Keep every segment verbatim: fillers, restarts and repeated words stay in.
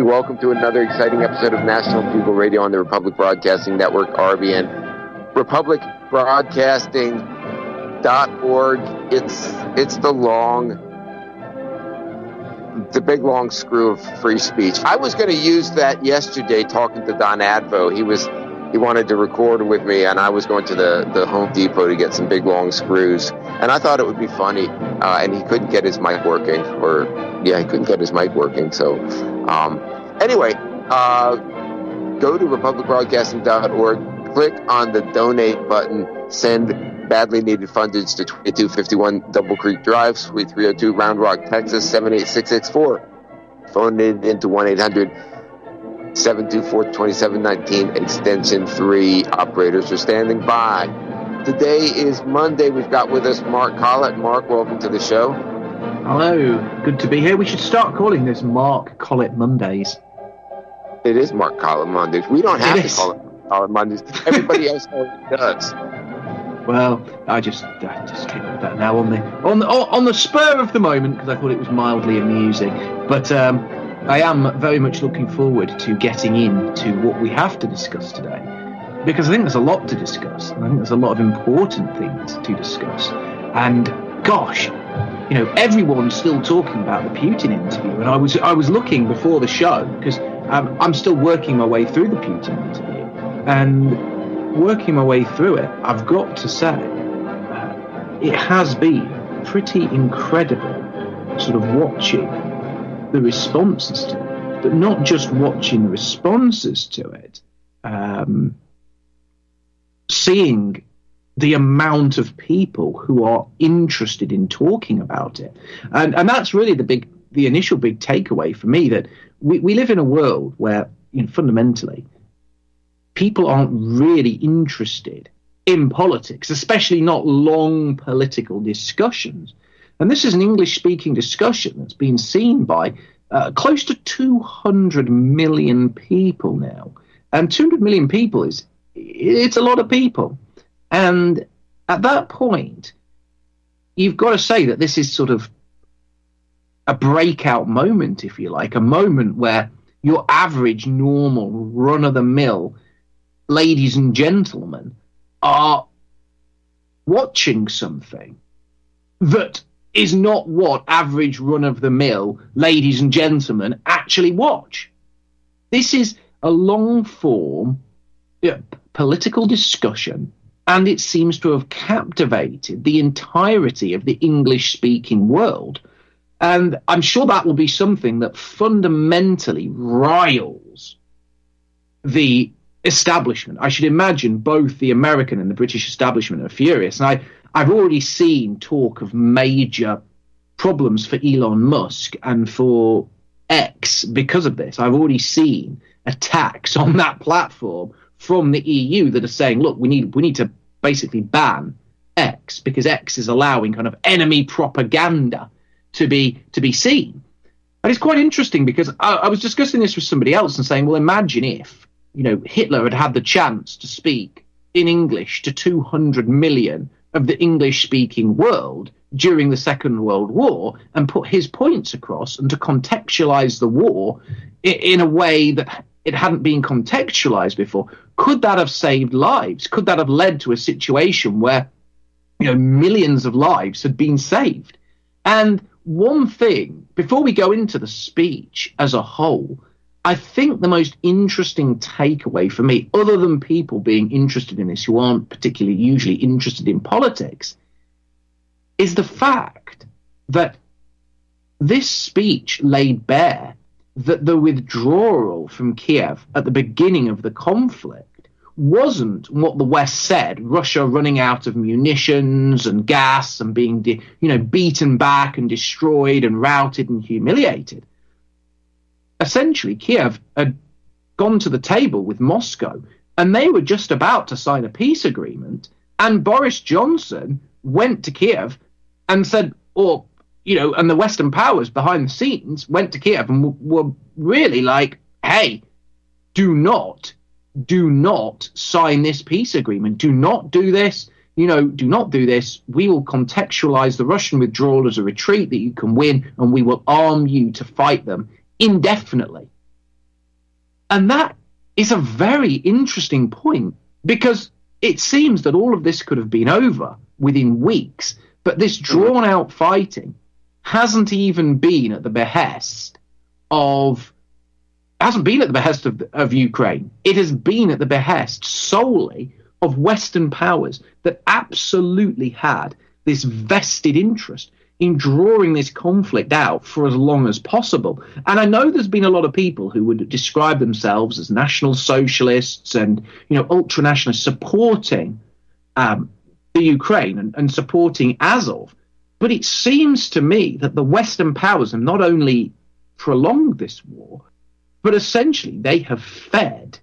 welcome to another exciting episode of National Bugle Radio on the Republic Broadcasting Network, R B N. Republic Broadcasting dot org. It's it's the long, the big long screw of free speech. I was going to use that yesterday talking to Don Advo. He was he wanted to record with me, and I was going to the, the Home Depot to get some big long screws. And I thought it would be funny, uh, and he couldn't get his mic working, or yeah, he couldn't get his mic working. So um, anyway, uh, go to Republic Broadcasting dot org, click on the donate button, send badly needed fundage to twenty-two fifty-one Double Creek Drive, Suite three oh two, Round Rock, Texas, seven eight six six four. Phone it into one eight hundred seven two four two seven one nine, extension three. Operators are standing by. Today is Monday. We've got with us Mark Collett. Mark, welcome to the show. Hello, good to be here. We should start calling this Mark Collett Mondays. It is Mark Collett Mondays. We don't have to call it Mark Collett Mondays. Everybody else already does. Well, I just I just came up with that now on the on the, on the spur of the moment because I thought it was mildly amusing. But um, I am very much looking forward to getting into what we have to discuss today, because I think there's a lot to discuss, and I think there's a lot of important things to discuss. And gosh, you know, everyone's still talking about the Putin interview, and I was I was looking before the show because um, I'm still working my way through the Putin interview, and working my way through it, I've got to say, uh, it has been pretty incredible sort of watching the responses to it, but not just watching the responses to it, um, seeing the amount of people who are interested in talking about it. And, and that's really the big, the initial big takeaway for me, that we, we live in a world where, you know, fundamentally, people aren't really interested in politics, especially not long political discussions. And this is an English-speaking discussion that's been seen by uh, close to two hundred million people now. And two hundred million people is, it's a lot of people. And at that point, you've got to say that this is sort of a breakout moment, if you like, a moment where your average, normal, run-of-the-mill ladies and gentlemen are watching something that is not what average run-of-the-mill ladies and gentlemen actually watch. This is a long-form uh, political discussion, and it seems to have captivated the entirety of the English-speaking world. And I'm sure that will be something that fundamentally riles the establishment. I should imagine both the American and the British establishment are furious. And I, I've already seen talk of major problems for Elon Musk and for X because of this. I've already seen attacks on that platform from the E U that are saying, look, we need we need to basically ban X because X is allowing kind of enemy propaganda to be to be seen. And it's quite interesting because I, I was discussing this with somebody else and saying, well, imagine if, you know, Hitler had had the chance to speak in English to two hundred million of the English-speaking world during the Second World War and put his points across and to contextualize the war in, in a way that it hadn't been contextualized before. Could that have saved lives? Could that have led to a situation where, you know, millions of lives had been saved? And one thing, before we go into the speech as a whole, I think the most interesting takeaway for me, other than people being interested in this who aren't particularly usually interested in politics, is the fact that this speech laid bare that the withdrawal from Kiev at the beginning of the conflict wasn't what the West said, Russia running out of munitions and gas and being de- you know, beaten back and destroyed and routed and humiliated. Essentially, Kiev had gone to the table with Moscow, and they were just about to sign a peace agreement, and Boris Johnson went to Kiev and said, or, you know, and the Western powers behind the scenes went to Kiev and w- were really like, hey, do not, do not sign this peace agreement. Do not do this. You know, do not do this. We will contextualize the Russian withdrawal as a retreat that you can win, and we will arm you to fight them indefinitely. And that is a very interesting point, because it seems that all of this could have been over within weeks, but this drawn-out fighting hasn't even been at the behest of hasn't been at the behest of, of Ukraine. It has been at the behest solely of Western powers that absolutely had this vested interest in drawing this conflict out for as long as possible. And I know there's been a lot of people who would describe themselves as national socialists and, you know, ultra-nationalists supporting um, the Ukraine and, and supporting Azov. But it seems to me that the Western powers have not only prolonged this war, but essentially they have fed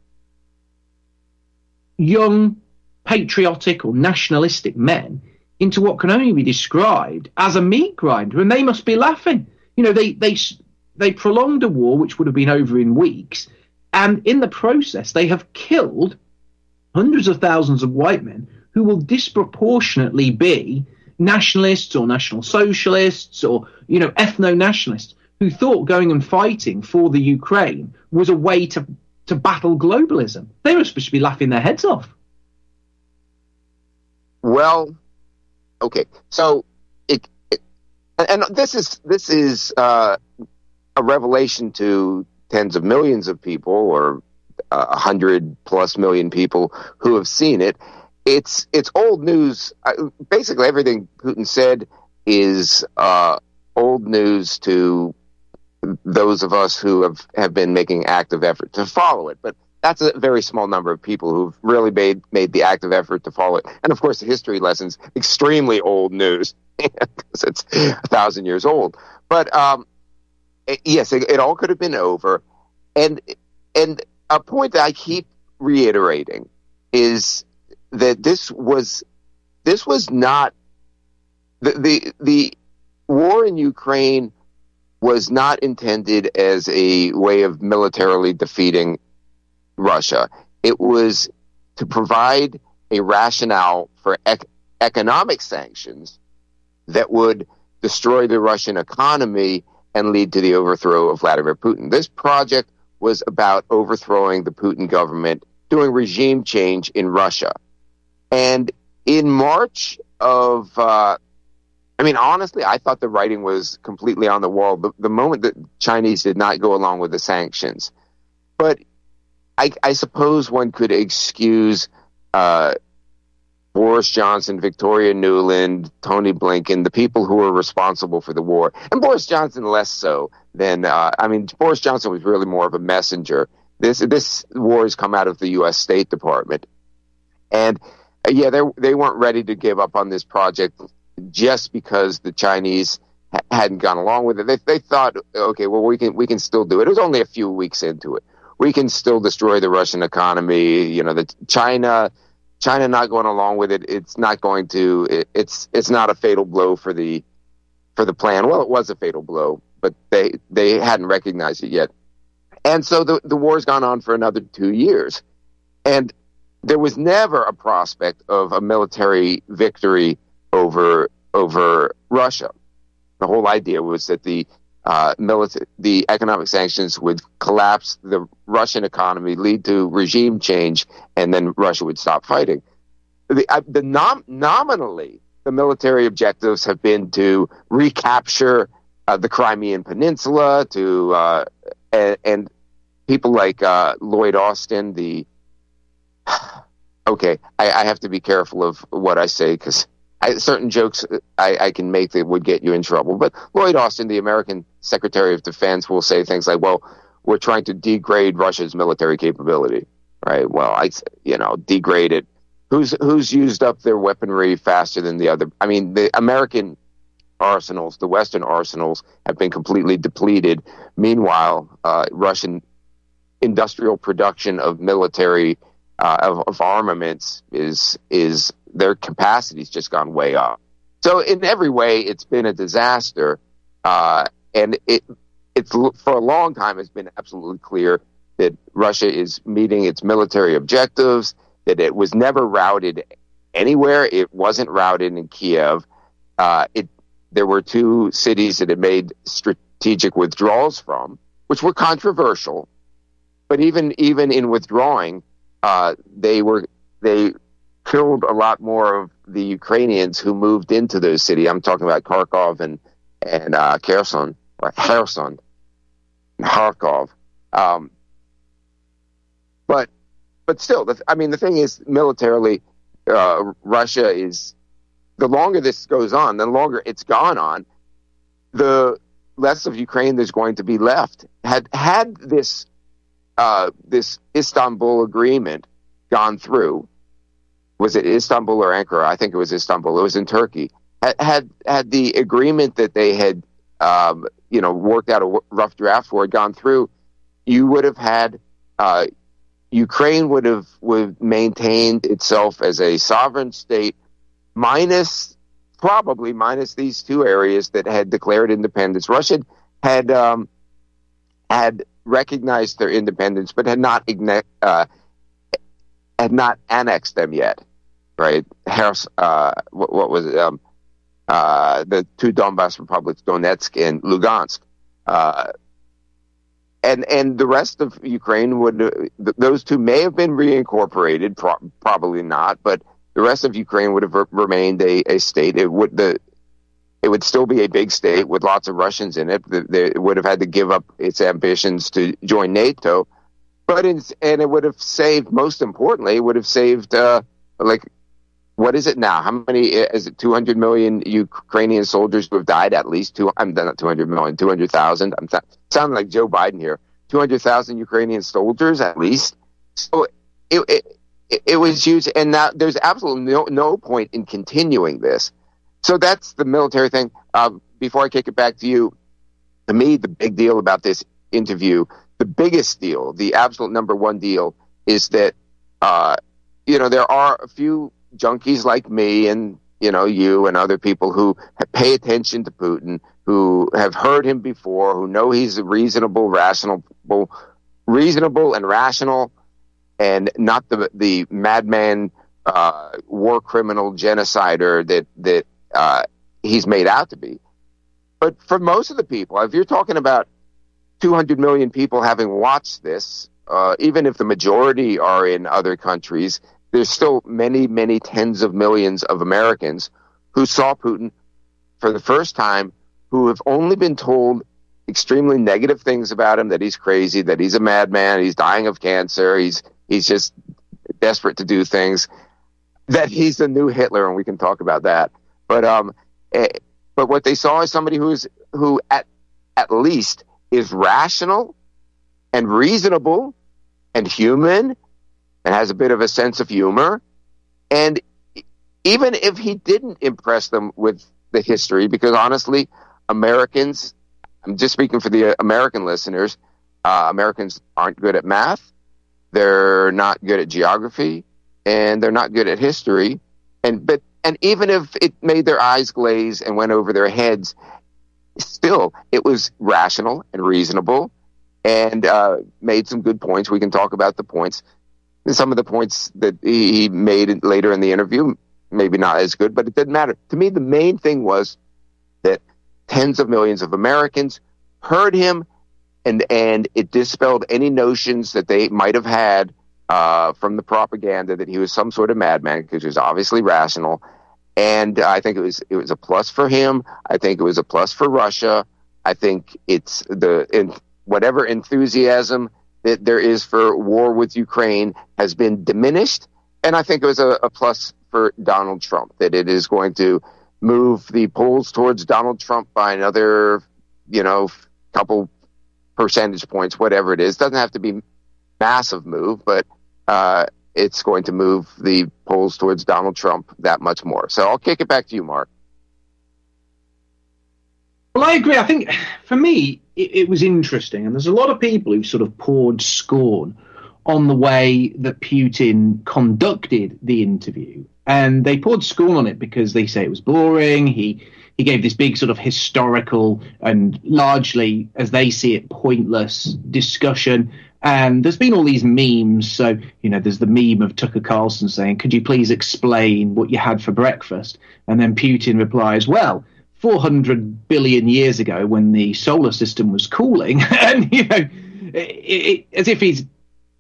young, patriotic or nationalistic men into what can only be described as a meat grinder, and they must be laughing. You know, they they they prolonged a war which would have been over in weeks, and in the process they have killed hundreds of thousands of white men who will disproportionately be nationalists or national socialists or, you know, ethno-nationalists who thought going and fighting for the Ukraine was a way to, to battle globalism. They were supposed to be laughing their heads off. Well, okay, so it, it and this is this is uh, a revelation to tens of millions of people, or a uh, hundred plus million people who have seen it. It's it's old news. Basically, everything Putin said is uh, old news to those of us who have, have been making active effort to follow it. But that's a very small number of people who've really made made the active effort to follow it. And of course, the history lessons, extremely old news, because it's a thousand years old. But um, it, yes, it, it all could have been over. And and a point that I keep reiterating is that this was this was not the the, the war in Ukraine was not intended as a way of militarily defeating Russia. It was to provide a rationale for ec- economic sanctions that would destroy the Russian economy and lead to the overthrow of Vladimir Putin. This project was about overthrowing the Putin government, doing regime change in Russia. And in March of, uh, I mean, honestly, I thought the writing was completely on the wall the, the moment that Chinese did not go along with the sanctions. But I, I suppose one could excuse uh, Boris Johnson, Victoria Nuland, Tony Blinken, the people who were responsible for the war. And Boris Johnson less so than, uh, I mean, Boris Johnson was really more of a messenger. This this war has come out of the U S State Department. And, uh, yeah, they they weren't ready to give up on this project just because the Chinese ha- hadn't gone along with it. They, they thought, okay, well, we can we can still do it. It was only a few weeks into it. We can still destroy the Russian economy. You know, the China, China not going along with it. It's not going to. It, it's it's not a fatal blow for the for the plan. Well, it was a fatal blow, but they they hadn't recognized it yet. And so the the war's gone on for another two years, and there was never a prospect of a military victory over over Russia. The whole idea was that the Uh, military, the economic sanctions would collapse the Russian economy, lead to regime change, and then Russia would stop fighting. The, uh, the nom- nominally, the military objectives have been to recapture uh, the Crimean Peninsula, to uh, and, and people like uh, Lloyd Austin. The okay, I, I have to be careful of what I say because. I, certain jokes I, I can make that would get you in trouble. But Lloyd Austin, the American Secretary of Defense, will say things like, well, we're trying to degrade Russia's military capability, right? Well, I, you know, degrade it. Who's, who's used up their weaponry faster than the other? I mean, the American arsenals, the Western arsenals, have been completely depleted. Meanwhile, uh, Russian industrial production of military, uh, of, of armaments is, is, their capacity's just gone way up. So in every way, it's been a disaster. Uh, and it, it's for a long time, it's been absolutely clear that Russia is meeting its military objectives, that it was never routed anywhere. It wasn't routed in Kiev. Uh, it, there were two cities that it made strategic withdrawals from, which were controversial. but even even in withdrawing, uh, they were they killed a lot more of the Ukrainians who moved into those cities. I'm talking about Kharkov and and uh, Kherson or Kherson, Kharkov. Um, but but still, the, I mean, the thing is, militarily, uh, Russia is. The longer this goes on, the longer it's gone on, the less of Ukraine there's going to be left. Had had this uh, this Istanbul agreement gone through, was it Istanbul or Ankara? I think it was Istanbul. It was in Turkey. Had had, had the agreement that they had um, you know worked out a rough draft for had gone through, you would have had uh, Ukraine would have would maintained itself as a sovereign state. Minus, probably minus these two areas that had declared independence. Russia had um, had recognized their independence, but had not uh, had not annexed them yet. Right? Hers, uh, what, what was it? Um, uh, the two Donbas republics, Donetsk and Lugansk, uh, and and the rest of Ukraine would. Uh, th- those two may have been reincorporated, pro- probably not, but. The rest of Ukraine would have re- remained a, a state. It would the it would still be a big state with lots of Russians in it. The, the, it would have had to give up its ambitions to join NATO, but in, and it would have saved. Most importantly, it would have saved uh, like what is it now? How many is it? Two hundred million Ukrainian soldiers who have died at least. Two. I'm not two hundred million. Two hundred thousand. I'm th- sounding like Joe Biden here. Two hundred thousand Ukrainian soldiers at least. So it. it It was huge, and now there's absolutely no, no point in continuing this. So that's the military thing. Uh, before I kick it back to you, to me, the big deal about this interview, the biggest deal, the absolute number one deal, is that, uh, you know, there are a few junkies like me and, you know, you and other people who pay attention to Putin, who have heard him before, who know he's a reasonable, rational, reasonable and rational and not the the madman, uh, war criminal, genocider that that uh, he's made out to be. But for most of the people, if you're talking about two hundred million people having watched this, uh, even if the majority are in other countries, there's still many, many tens of millions of Americans who saw Putin for the first time, who have only been told extremely negative things about him, that he's crazy, that he's a madman, he's dying of cancer, he's He's just desperate to do things, that he's the new Hitler, and we can talk about that. But um, eh, but what they saw is somebody who's who at at least is rational and reasonable and human and has a bit of a sense of humor. And even if he didn't impress them with the history, because honestly, Americans, I'm just speaking for the American listeners, uh, Americans aren't good at math. They're not good at geography, and they're not good at history. And but and even if it made their eyes glaze and went over their heads, still it was rational and reasonable, and uh, made some good points. We can talk about the points. And some of the points that he made later in the interview, maybe not as good, but it didn't matter. To me, the main thing was that tens of millions of Americans heard him. And and it dispelled any notions that they might have had uh, from the propaganda that he was some sort of madman, because he was obviously rational. And I think it was it was a plus for him. I think it was a plus for Russia. I think it's the in, whatever enthusiasm that there is for war with Ukraine has been diminished. And I think it was a, a plus for Donald Trump, that it is going to move the polls towards Donald Trump by another, you know, couple percentage points, whatever it is. Doesn't have to be massive move, but uh, it's going to move the polls towards Donald Trump that much more. So I'll kick it back to you, Mark. Well, I agree. I think for me, it, it was interesting. And there's a lot of people who sort of poured scorn on the way that Putin conducted the interview. And they poured scorn on it because they say it was boring. He He gave this big sort of historical and largely, as they see it, pointless discussion. And there's been all these memes. So, you know, there's the meme of Tucker Carlson saying, could you please explain what you had for breakfast? And then Putin replies, well, four hundred billion years ago when the solar system was cooling. And, you know, it, it, as if he's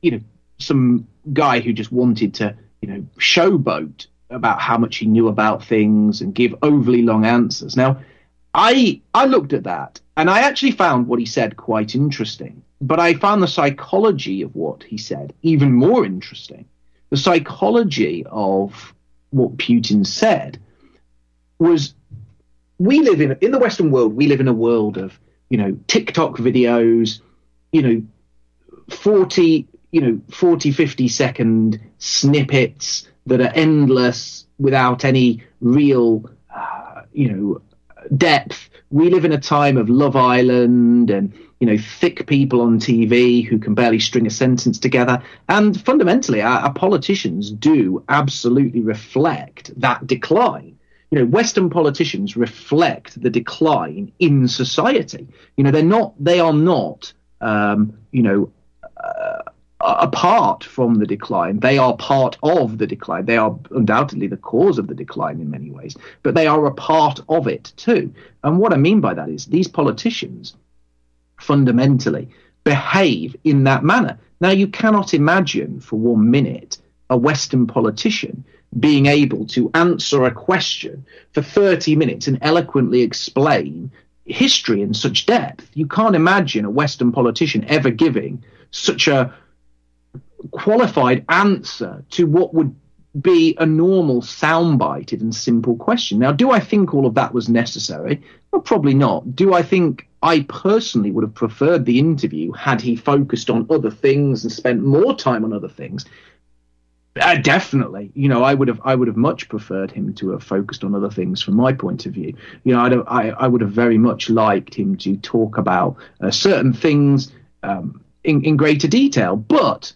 you know, some guy who just wanted to, you know, showboat about how much he knew about things and give overly long answers. Now, I I looked at that, and I actually found what he said quite interesting. But I found the psychology of what he said even more interesting. The psychology of what Putin said was, we live in, in the Western world, we live in a world of, you know, TikTok videos, you know, forty, you know, forty, fifty second snippets that are endless without any real, uh, you know, depth. We live in a time of Love Island and, you know, thick people on T V who can barely string a sentence together. And fundamentally, our, our politicians do absolutely reflect that decline. You know, Western politicians reflect the decline in society. You know, they're not, they are not, um, you know, uh, apart from the decline. They are part of the decline. They are undoubtedly the cause of the decline in many ways, but they are a part of it too. And what I mean by that is these politicians fundamentally behave in that manner. Now, you cannot imagine for one minute a Western politician being able to answer a question for thirty minutes and eloquently explain history in such depth. You can't imagine a Western politician ever giving such a qualified answer to what would be a normal soundbited and simple question. Now, do I think all of that was necessary? Well, probably not. Do I think I personally would have preferred the interview had he focused on other things and spent more time on other things? Uh, definitely. You know, I would have I would have much preferred him to have focused on other things from my point of view. You know, I'd have, I, I would have very much liked him to talk about uh, certain things um, in, in greater detail. But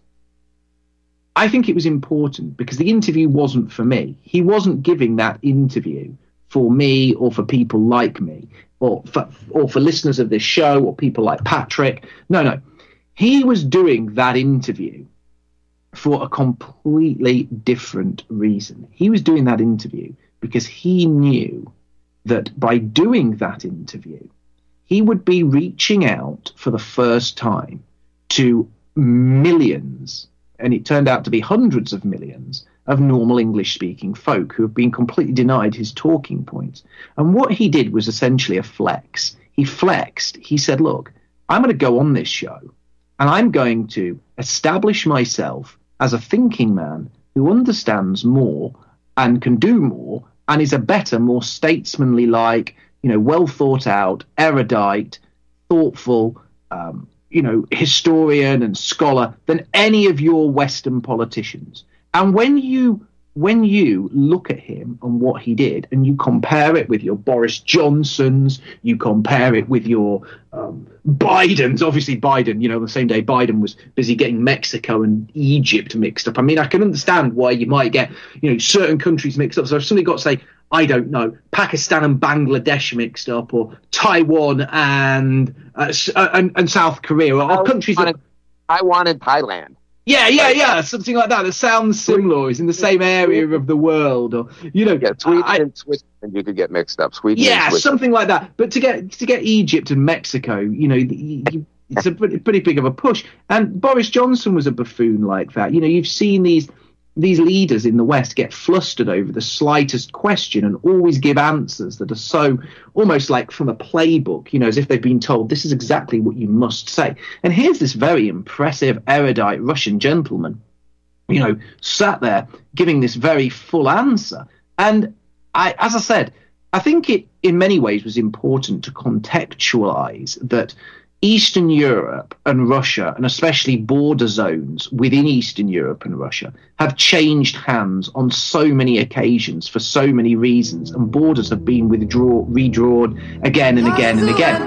I think it was important because the interview wasn't for me. He wasn't giving that interview for me or for people like me or for, or for listeners of this show or people like Patrick. No, no. He was doing that interview for a completely different reason. He was doing that interview because he knew that by doing that interview, he would be reaching out for the first time to millions, and it turned out to be hundreds of millions of normal English-speaking folk who have been completely denied his talking points. And what he did was essentially a flex. He flexed. He said, look, I'm going to go on this show, and I'm going to establish myself as a thinking man who understands more and can do more and is a better, more statesmanly-like, you know, well-thought-out, erudite, thoughtful, um, you know, historian and scholar than any of your Western politicians. And when you when you look at him and what he did, and you compare it with your Boris Johnsons, you compare it with your um, Bidens, obviously Biden, you know, the same day Biden was busy getting Mexico and Egypt mixed up. I mean, I can understand why you might get, you know, certain countries mixed up. So if somebody got to say, I don't know, Pakistan and Bangladesh mixed up, or Taiwan and uh, and, and South Korea, or, or countries wanted, that I wanted Thailand. Yeah, yeah, yeah, something like that. That sounds similar. It's in the same area of the world, or you know, yeah, Sweden I, and Switzerland you could get mixed up. Sweden, yeah, something like that. But to get to get Egypt and Mexico, you know, you, you, it's a pretty, pretty big of a push. And Boris Johnson was a buffoon like that. You know, you've seen these these leaders in the West get flustered over the slightest question and always give answers that are so almost like from a playbook, you know, as if they've been told this is exactly what you must say. And here's this very impressive, erudite Russian gentleman, you know, sat there giving this very full answer. And I, as I said, I think it in many ways was important to contextualize that Eastern Europe and Russia, and especially border zones within Eastern Europe and Russia, have changed hands on so many occasions for so many reasons, and borders have been withdraw, redrawn again and again and again.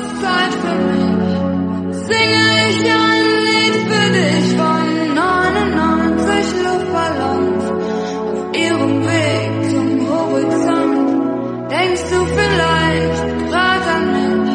Denkst du vielleicht grad an mich?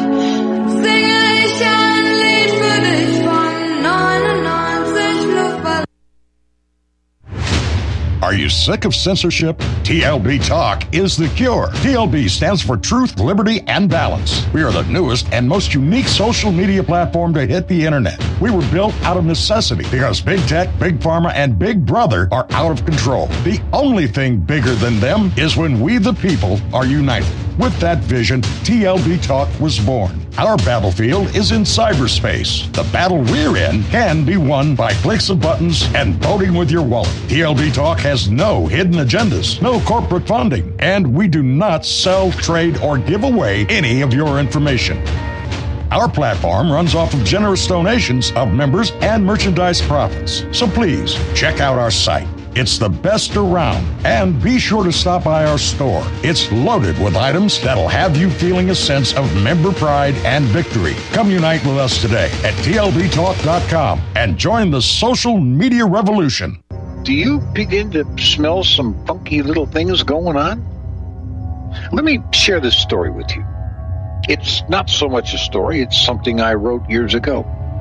Are you sick of censorship? T L B Talk is the cure. T L B stands for Truth, Liberty, and Balance. We are the newest and most unique social media platform to hit the internet. We were built out of necessity because big tech, big pharma, and big brother are out of control. The only thing bigger than them is when we, the people, are united. With that vision, T L B Talk was born. Our battlefield is in cyberspace. The battle we're in can be won by clicks of buttons and voting with your wallet. T L B Talk has no hidden agendas, no corporate funding, and we do not sell, trade, or give away any of your information. Our platform runs off of generous donations of members and merchandise profits. So please check out our site. It's the best around. And be sure to stop by our store. It's loaded with items that'll have you feeling a sense of member pride and victory. Come unite with us today at T L B talk dot com and join the social media revolution. Do you begin to smell some funky little things going on? Let me share this story with you. It's not so much a story, it's something I wrote years ago.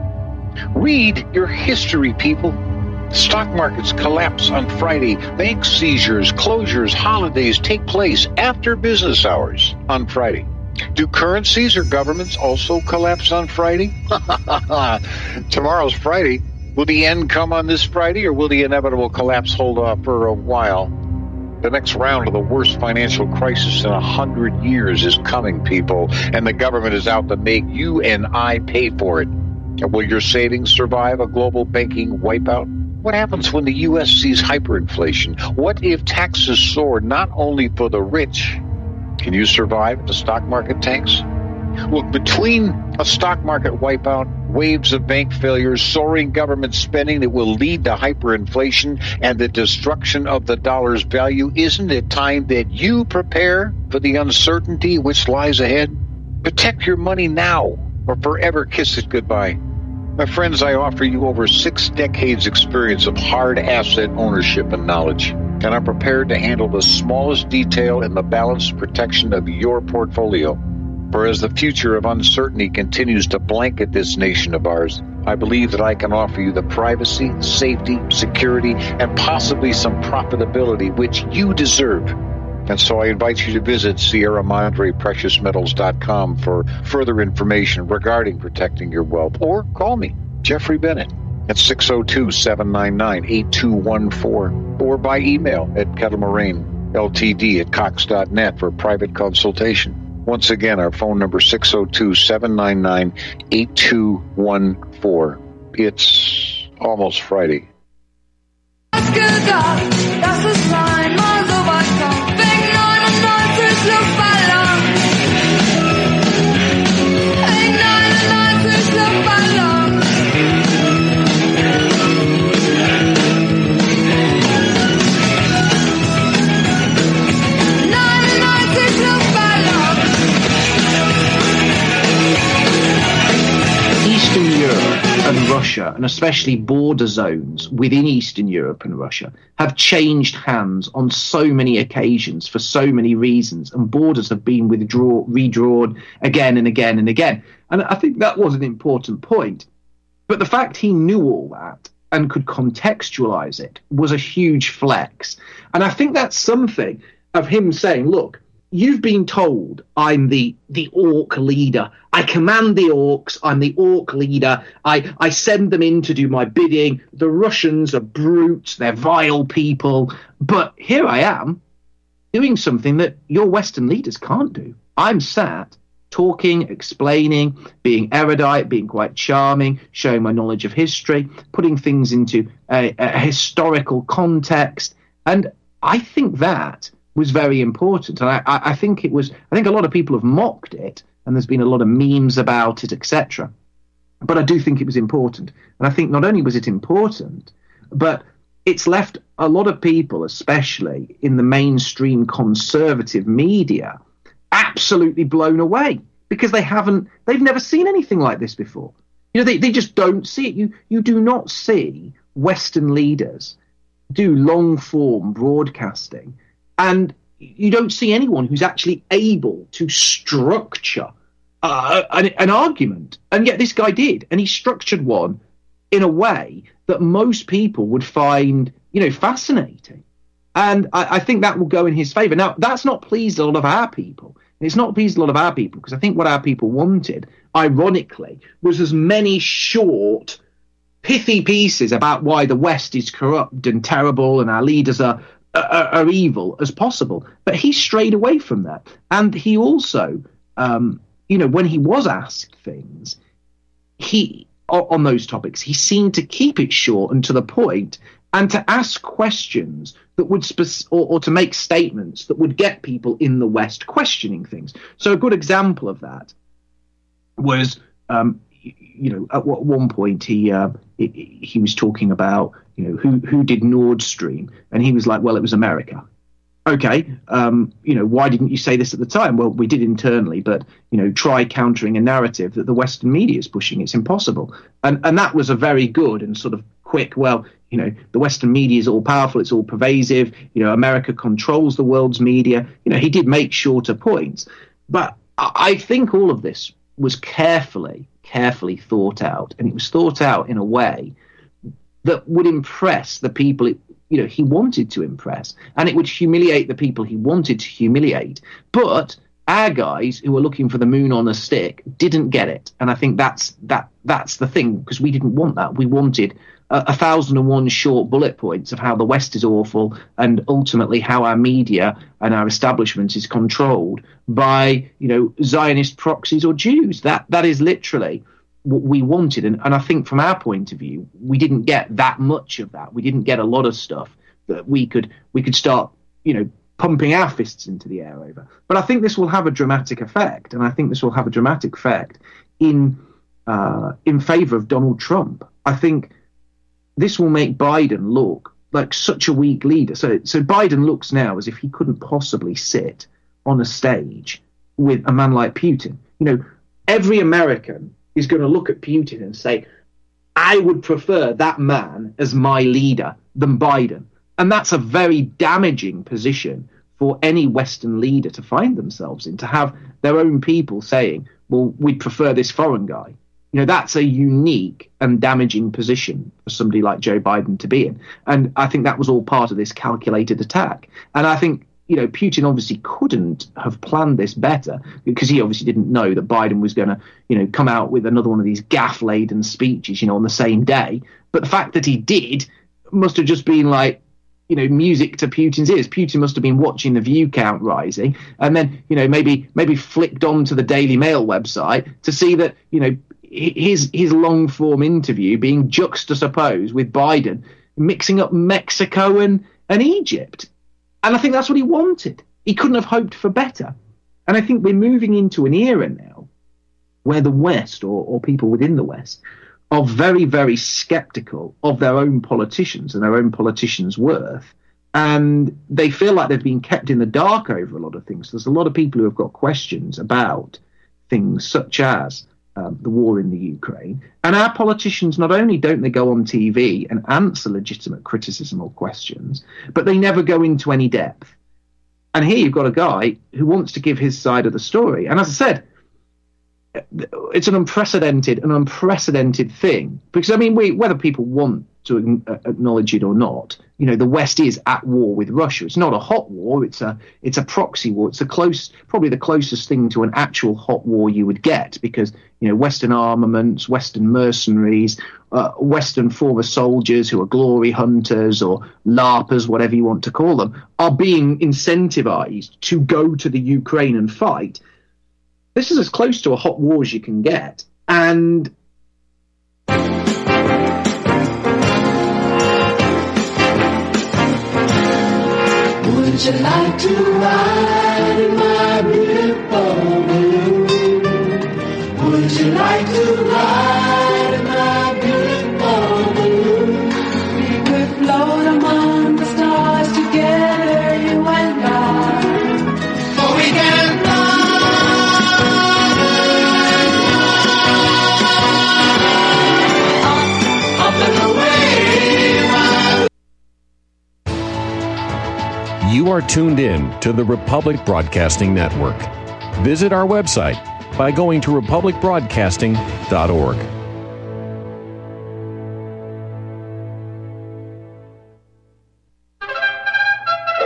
Read your history, people. Stock markets collapse on Friday. Bank seizures, closures, holidays take place after business hours on Friday. Do currencies or governments also collapse on Friday? Tomorrow's Friday. Will the end come on this Friday, or will the inevitable collapse hold off for a while? The next round of the worst financial crisis in a hundred years is coming, people, and the government is out to make you and I pay for it. Will your savings survive a global banking wipeout? What happens when the U S sees hyperinflation? What if taxes soar not only for the rich? Can you survive if the stock market tanks? Look, between a stock market wipeout, waves of bank failures, soaring government spending that will lead to hyperinflation, and the destruction of the dollar's value, isn't it time that you prepare for the uncertainty which lies ahead? Protect your money now, or forever kiss it goodbye. My friends, I offer you over six decades experience of hard asset ownership and knowledge, and I'm prepared to handle the smallest detail in the balanced protection of your portfolio. For as the future of uncertainty continues to blanket this nation of ours, I believe that I can offer you the privacy, safety, security, and possibly some profitability which you deserve. And so I invite you to visit Sierra Madre Precious Metals dot com for further information regarding protecting your wealth. Or call me, Jeffrey Bennett, at six oh two, seven nine nine, eight two one four. Or by email at Kettle Moraine L T D at Cox dot net for private consultation. Once again, our phone number six oh two, seven nine nine, eight two one four. It's almost Friday. And Russia, and especially border zones within Eastern Europe and Russia, have changed hands on so many occasions for so many reasons, and borders have been withdraw, redrawn again and again and again. And I think that was an important point. But the fact he knew all that and could contextualize it was a huge flex. And I think that's something of him saying, look, you've been told I'm the the orc leader. I command the orcs. I'm the orc leader. I, I send them in to do my bidding. The Russians are brutes. They're vile people. But here I am doing something that your Western leaders can't do. I'm sat talking, explaining, being erudite, being quite charming, showing my knowledge of history, putting things into a, a historical context. And I think that was very important. And I, I think it was, I think a lot of people have mocked it, and there's been a lot of memes about it, et cetera. But I do think it was important. And I think not only was it important, but it's left a lot of people, especially in the mainstream conservative media, absolutely blown away, because they haven't, they've never seen anything like this before. You know, they, they just don't see it. You, you do not see Western leaders do long form broadcasting, and you don't see anyone who's actually able to structure uh, an, an argument. And yet this guy did. And he structured one in a way that most people would find, you know, fascinating. And I, I think that will go in his favor. Now, that's not pleased a lot of our people. It's not pleased a lot of our people, because I think what our people wanted, ironically, was as many short, pithy pieces about why the West is corrupt and terrible and our leaders are, are, are evil as possible. But he strayed away from that. And he also, um, you know, when he was asked things, he on those topics, he seemed to keep it short and to the point, and to ask questions that would, spe- or, or to make statements that would get people in the West questioning things. So a good example of that was, um, you know, at one point he uh, he, he was talking about, you know, who who did Nord Stream, and he was like, well, it was America. Okay, um, you know, why didn't you say this at the time? Well, we did internally, but, you know, try countering a narrative that the Western media is pushing. It's impossible. And and that was a very good and sort of quick, well, you know, the Western media is all powerful, it's all pervasive, you know, America controls the world's media. You know, he did make shorter points. But I think all of this was carefully, carefully thought out. And it was thought out in a way that would impress the people it you know, he wanted to impress, and it would humiliate the people he wanted to humiliate. But our guys who were looking for the moon on a stick didn't get it. And I think that's that that's the thing, because we didn't want that. We wanted a, a thousand and one short bullet points of how the West is awful, and ultimately how our media and our establishment is controlled by, you know, Zionist proxies or Jews. That that is literally what we wanted. And, and I think from our point of view, we didn't get that much of that. We didn't get a lot of stuff that we could we could start, you know, pumping our fists into the air over. But I think this will have a dramatic effect, and I think this will have a dramatic effect in uh, in favor of Donald Trump. I think this will make Biden look like such a weak leader. So so Biden looks now as if he couldn't possibly sit on a stage with a man like Putin. You know, every American is going to look at Putin and say, I would prefer that man as my leader than Biden. And that's a very damaging position for any Western leader to find themselves in, to have their own people saying, well, we'd prefer this foreign guy. You know, that's a unique and damaging position for somebody like Joe Biden to be in. And I think that was all part of this calculated attack. And I think, you know, Putin obviously couldn't have planned this better, because he obviously didn't know that Biden was going to, you know, come out with another one of these gaffe-laden speeches, you know, on the same day. But the fact that he did must have just been like, you know, music to Putin's ears. Putin must have been watching the view count rising, and then, you know, maybe maybe flicked on to the Daily Mail website to see that, you know, his his long form interview being juxtaposed with Biden mixing up Mexico and, and Egypt. And I think that's what he wanted. He couldn't have hoped for better. And I think we're moving into an era now where the West, or, or people within the West, are very, very skeptical of their own politicians and their own politicians' worth. And they feel like they've been kept in the dark over a lot of things. There's a lot of people who have got questions about things such as um, the war in the Ukraine. And our politicians, not only don't they go on T V and answer legitimate criticism or questions, but they never go into any depth. And here you've got a guy who wants to give his side of the story. And as I said, it's an unprecedented, an unprecedented thing. Because, I mean, we, whether people want to acknowledge it or not, you know, the West is at war with Russia. It's not a hot war. It's a it's a proxy war. It's a close, probably the closest thing to an actual hot war you would get, because, you know, Western armaments, Western mercenaries, uh, Western former soldiers who are glory hunters or LARPers, whatever you want to call them, are being incentivized to go to the Ukraine and fight. This is as close to a hot war as you can get. And would you like to ride in my beautiful balloon? Would you like to ride in my beautiful balloon? We could float among the stars together, you and I. For we can fly. You are tuned in to the Republic Broadcasting Network. Visit our website by going to republic broadcasting dot org.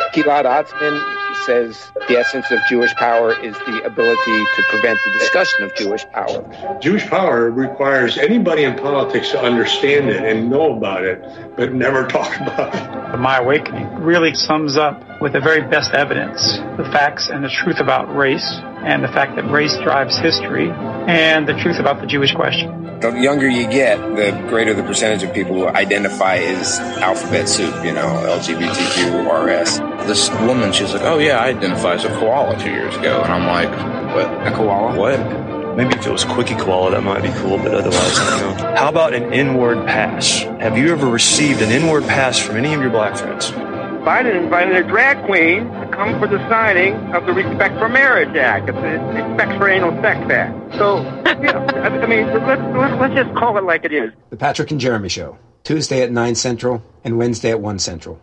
Gilad Atzmon says the essence of Jewish power is the ability to prevent the discussion of Jewish power. Jewish power requires anybody in politics to understand it and know about it, but never talk about it. My Awakening really sums up with the very best evidence the facts and the truth about race, and the fact that race drives history, and the truth about the Jewish question. The younger you get, the greater the percentage of people who identify as alphabet soup, you know, L G B T Q, R S. This woman, she's like, oh yeah, I identify as a koala two years ago. And I'm like, what? A koala? What? Maybe if it was Quickie Koala, that might be cool, but otherwise, I don't know. How about an inward pass? Have you ever received an inward pass from any of your black friends? Biden invited a drag queen to come for the signing of the Respect for Marriage Act. It's the Respect for Anal Sex Act. So, you know, I mean, let's, let's, let's just call it like it is. The Patrick and Jeremy Show, Tuesday at nine Central and Wednesday at one Central.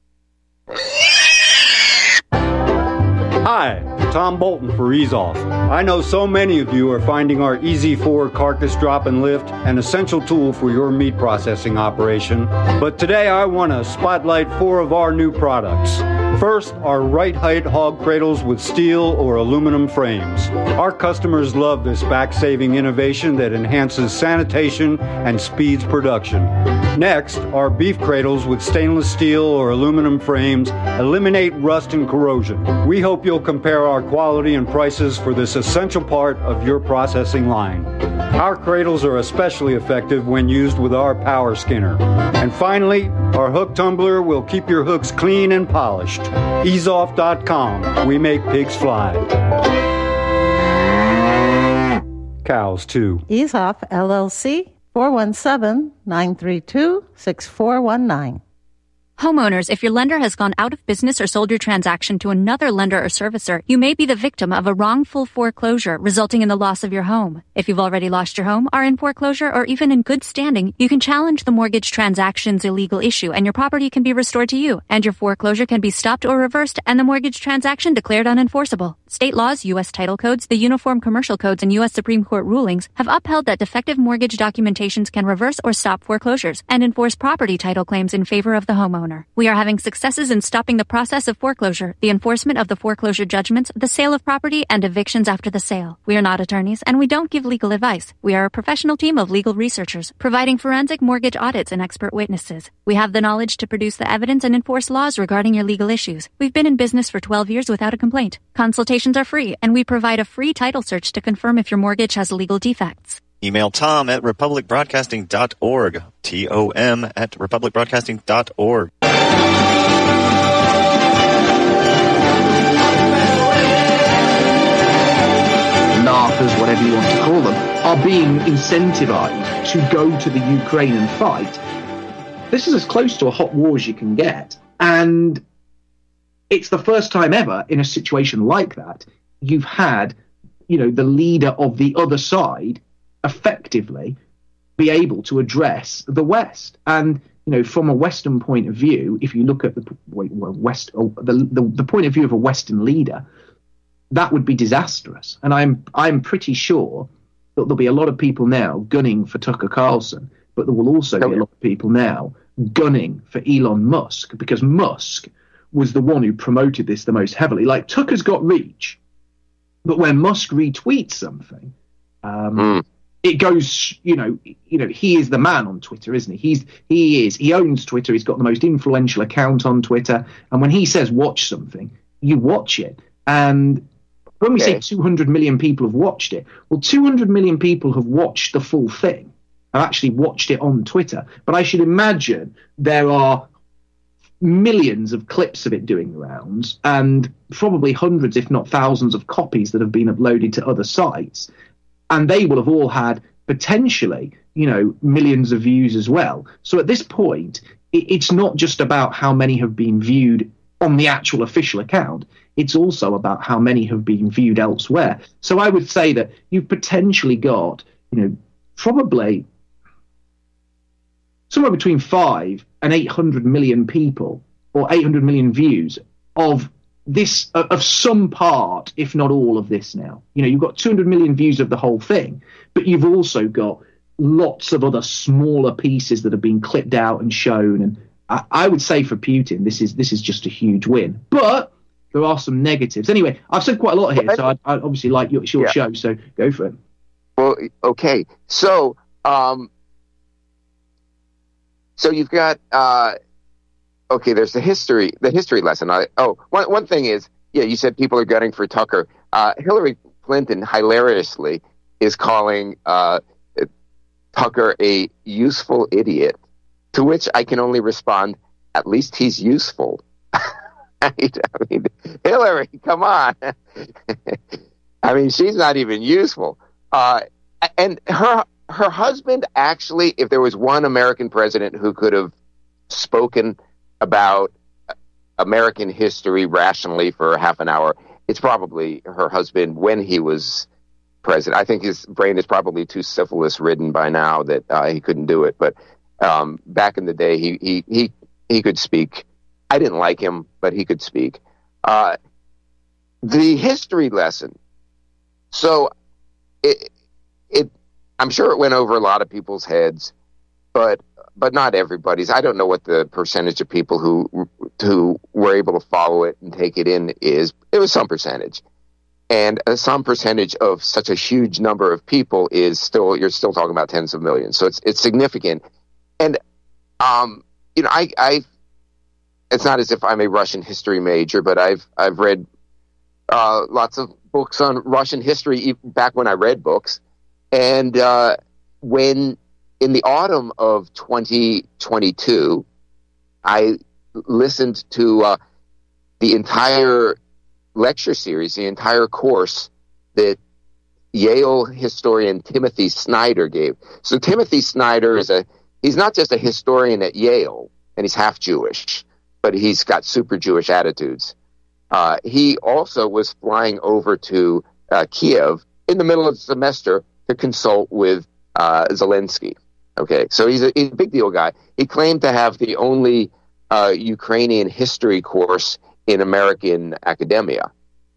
Hi, Tom Bolton for Ease Off. I know so many of you are finding our Easy four carcass drop and lift an essential tool for your meat processing operation. But today I want to spotlight four of our new products. First, our right height hog cradles with steel or aluminum frames. Our customers love this back-saving innovation that enhances sanitation and speeds production. Next, our beef cradles with stainless steel or aluminum frames eliminate rust and corrosion. We hope you'll compare our quality and prices for this essential part of your processing line. Our cradles are especially effective when used with our power skinner. And finally, our hook tumbler will keep your hooks clean and polished. ease off dot com. We make pigs fly. Cows, too. Ease Off, L L C, four one seven, nine three two, six four one nine. Homeowners, if your lender has gone out of business or sold your transaction to another lender or servicer, you may be the victim of a wrongful foreclosure resulting in the loss of your home. If you've already lost your home, are in foreclosure, or even in good standing, you can challenge the mortgage transaction's illegal issue and your property can be restored to you, and your foreclosure can be stopped or reversed and the mortgage transaction declared unenforceable. State laws, U S title codes, the Uniform Commercial Codes, and U S Supreme Court rulings have upheld that defective mortgage documentations can reverse or stop foreclosures and enforce property title claims in favor of the homeowner. We are having successes in stopping the process of foreclosure, the enforcement of the foreclosure judgments, the sale of property, and evictions after the sale. We are not attorneys, and we don't give legal advice. We are a professional team of legal researchers, providing forensic mortgage audits and expert witnesses. We have the knowledge to produce the evidence and enforce laws regarding your legal issues. We've been in business for twelve years without a complaint. Consultations are free, and we provide a free title search to confirm if your mortgage has legal defects. Email Tom at republic broadcasting dot org. T O M at republic broadcasting dot org. Laughers, whatever you want to call them, are being incentivized to go to the Ukraine and fight. This is as close to a hot war as you can get. And it's the first time ever in a situation like that you've had, you know, the leader of the other side effectively be able to address the West. And, you know, from a Western point of view, if you look at the West, the, the, the point of view of a Western leader, that would be disastrous. And I'm I'm pretty sure that there'll be a lot of people now gunning for Tucker Carlson, but there will also be a lot of people now gunning for Elon Musk, because Musk was the one who promoted this the most heavily. Like, Tucker's got reach, but when Musk retweets something, um, mm. it goes, you know, you know, he is the man on Twitter, isn't he? He's he is he owns Twitter. He's got the most influential account on Twitter, and when he says watch something, you watch it. And when we okay. say two hundred million people have watched it, well, two hundred million people have watched the full thing. I've actually watched it on Twitter, but I should imagine there are millions of clips of it doing the rounds, and probably hundreds, if not thousands, of copies that have been uploaded to other sites, and they will have all had potentially, you know, millions of views as well. So at this point, it, it's not just about how many have been viewed on the actual official account. It's also about how many have been viewed elsewhere. So I would say that you've potentially got, you know, probably somewhere between five and eight hundred million people, or eight hundred million views of this, of some part, if not all of this now. You know, you've got two hundred million views of the whole thing, but you've also got lots of other smaller pieces that have been clipped out and shown. And I, I would say for Putin, this is this is just a huge win. But there are some negatives. Anyway, I've said quite a lot here, so I, I obviously like your, your yeah. show, so go for it. Well, okay. So, um, so you've got, uh, okay, there's the history, the history lesson. I, oh, one, one thing is, yeah, you said people are gunning for Tucker. Uh, Hillary Clinton, hilariously, is calling uh, Tucker a useful idiot, to which I can only respond, at least he's useful. I mean, Hillary, come on. I mean, she's not even useful. Uh, and her her husband, actually, if there was one American president who could have spoken about American history rationally for half an hour, it's probably her husband when he was president. I think his brain is probably too syphilis-ridden by now that uh, he couldn't do it. But um, back in the day, he, he, he, he could speak. I didn't like him, but he could speak. Uh, the history lesson. So it, it, I'm sure it went over a lot of people's heads, but but not everybody's. I don't know what the percentage of people who who were able to follow it and take it in is. It was some percentage, and uh, some percentage of such a huge number of people is still. You're still talking about tens of millions, so it's it's significant. And um, you know, I I. It's not as if I'm a Russian history major, but I've I've read uh, lots of books on Russian history back when I read books. And uh, when in the autumn of twenty twenty-two, I listened to uh, the entire lecture series, the entire course that Yale historian Timothy Snyder gave. So Timothy Snyder is a he's not just a historian at Yale, and he's half Jewish, but he's got super Jewish attitudes. Uh, he also was flying over to uh, Kiev in the middle of the semester to consult with uh, Zelensky. Okay, so he's a, he's a big deal guy. He claimed to have the only uh, Ukrainian history course in American academia,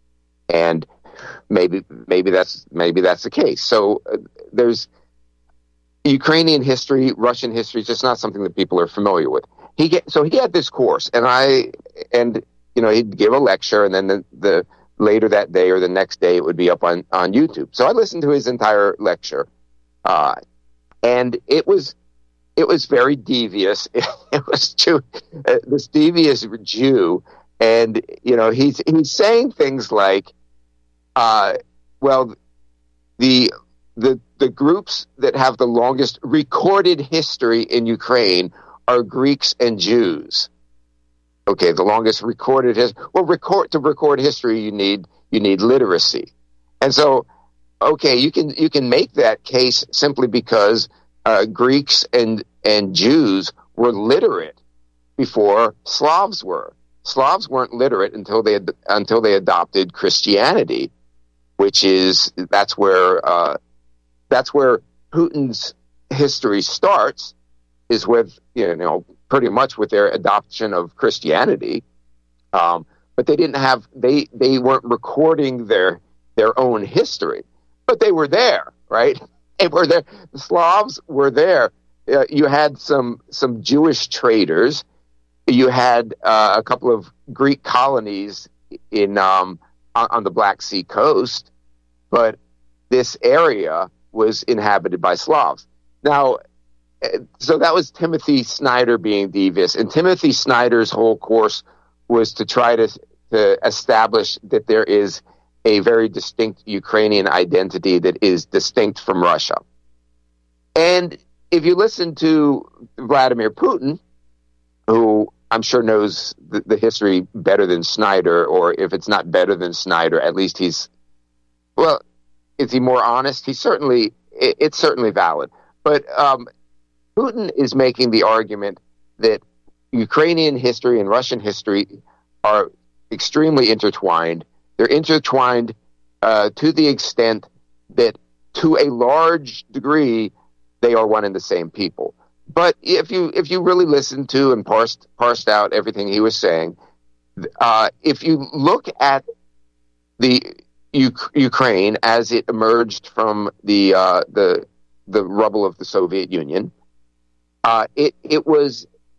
and maybe maybe that's maybe that's the case. So uh, there's Ukrainian history, Russian history is just not something that people are familiar with. He get, so he had this course, and I and you know he'd give a lecture, and then the, the later that day or the next day it would be up on, on YouTube. So I listened to his entire lecture, uh, and it was it was very devious. It, it was Jew, uh, this devious Jew, and you know he's he's saying things like, uh, well, the the the groups that have the longest recorded history in Ukraine are Greeks and Jews. Okay, the longest recorded history. Well, record to record history, you need you need literacy, and so okay, you can you can make that case simply because uh, Greeks and and Jews were literate before Slavs were. Slavs weren't literate until they had, until they adopted Christianity, which is that's where uh, that's where Putin's history starts. Is with, you know, pretty much with their adoption of Christianity. Um, but they didn't have, they, they weren't recording their, their own history, but they were there, right? They were there. The Slavs were there. Uh, you had some, some Jewish traders. You had uh, a couple of Greek colonies in, um, on, on the Black Sea coast, but this area was inhabited by Slavs. Now, so that was Timothy Snyder being devious, and Timothy Snyder's whole course was to try to, to establish that there is a very distinct Ukrainian identity that is distinct from Russia. And if you listen to Vladimir Putin, who I'm sure knows the, the history better than Snyder, or if it's not better than Snyder, at least he's, well, is he more honest? He's certainly, it, it's certainly valid. But um, Putin is making the argument that Ukrainian history and Russian history are extremely intertwined. They're intertwined uh, to the extent that, to a large degree, they are one and the same people. But if you if you really listened to and parsed parsed out everything he was saying, uh, if you look at the U- Ukraine as it emerged from the uh, the the rubble of the Soviet Union. Uh, it it was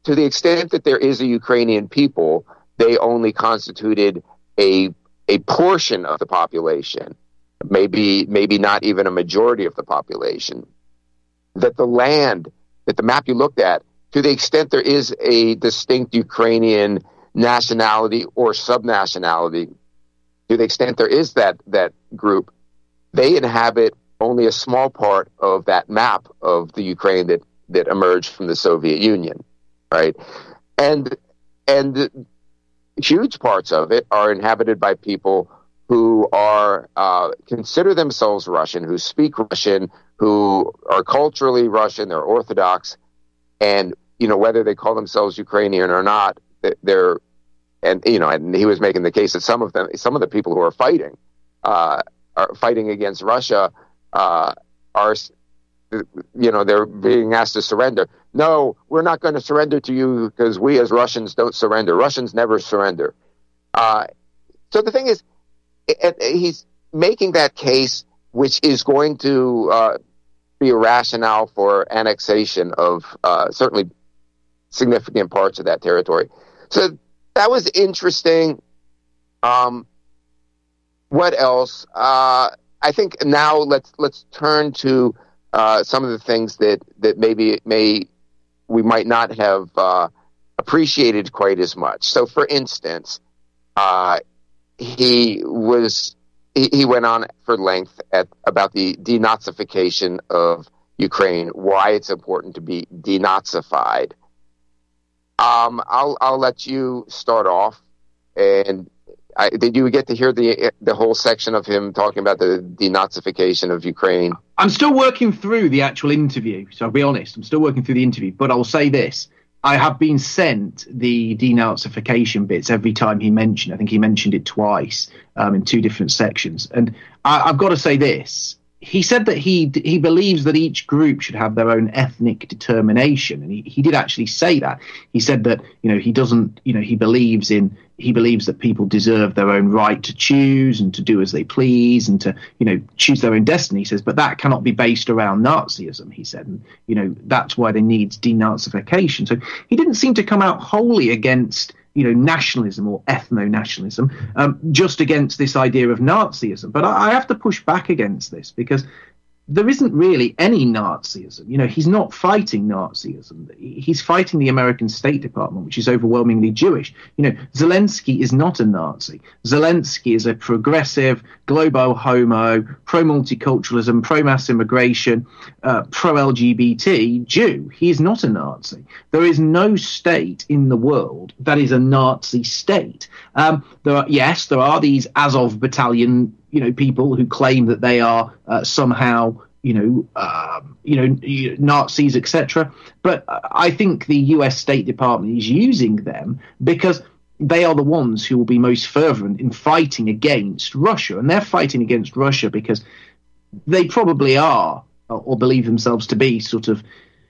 to the extent that there is a Ukrainian people, they only constituted a a portion of the population, maybe maybe not even a majority of the population. That the land, that the map you looked at, to the extent there is a distinct Ukrainian nationality or subnationality, to the extent there is that that group, they inhabit only a small part of that map of the Ukraine that, that emerged from the Soviet Union, right? And and huge parts of it are inhabited by people who are uh, consider themselves Russian, who speak Russian, who are culturally Russian, they're Orthodox, and you know whether they call themselves Ukrainian or not, they're and you know, and he was making the case that some of them, some of the people who are fighting, uh, are fighting against Russia, uh, are, you know, they're being asked to surrender. No, we're not going to surrender to you because we as Russians don't surrender. Russians never surrender. Uh, so the thing is, it, it, he's making that case, which is going to uh, be a rationale for annexation of uh, certainly significant parts of that territory. So that was interesting. Um, what else? Uh, I think now let's let's turn to uh, some of the things that, that maybe may we might not have uh, appreciated quite as much. So, for instance, uh, he was he, he went on for length at about the denazification of Ukraine, why it's important to be denazified. Um, I'll I'll let you start off. And I, did you get to hear the the whole section of him talking about the denazification of Ukraine? I'm still working through the actual interview, so I'll be honest. I'm still working through the interview, but I'll say this. I have been sent the denazification bits every time he mentioned. I think he mentioned it twice um, in two different sections. And I, I've got to say this. He said that he he believes that each group should have their own ethnic determination, and he, he did actually say that. He said that you know he doesn't you know he believes in he believes that people deserve their own right to choose and to do as they please and to you know choose their own destiny. He says, but that cannot be based around Nazism. He said, and you know that's why they need denazification. So he didn't seem to come out wholly against you know, nationalism or ethno-nationalism, um, just against this idea of Nazism. But I, I have to push back against this because there isn't really any Nazism. You know, he's not fighting Nazism. He's fighting the American State Department, which is overwhelmingly Jewish. You know, Zelensky is not a Nazi. Zelensky is a progressive, globo homo, pro-multiculturalism, pro-mass immigration, uh, pro-L G B T Jew. He is not a Nazi. There is no state in the world that is a Nazi state. Um, there are, yes, there are these Azov battalion you know, people who claim that they are uh, somehow, you know, uh, you know, Nazis, et cetera. But I think the U S State Department is using them because they are the ones who will be most fervent in fighting against Russia. And they're fighting against Russia because they probably are, or believe themselves to be, sort of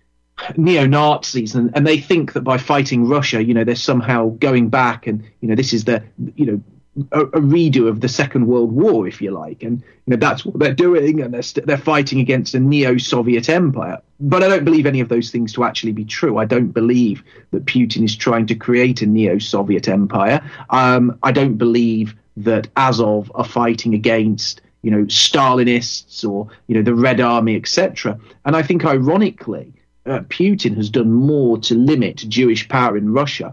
neo-Nazis, and, and they think that by fighting Russia, you know, they're somehow going back and, you know, this is the, you know, A, a redo of the Second World War, if you like, and you know that's what they're doing, and they're st- they're fighting against a neo-Soviet empire. But I don't believe any of those things to actually be true. I don't believe that Putin is trying to create a neo-Soviet empire. Um, I don't believe that Azov are fighting against you know Stalinists or you know the Red Army, et cetera. And I think, ironically, uh, Putin has done more to limit Jewish power in Russia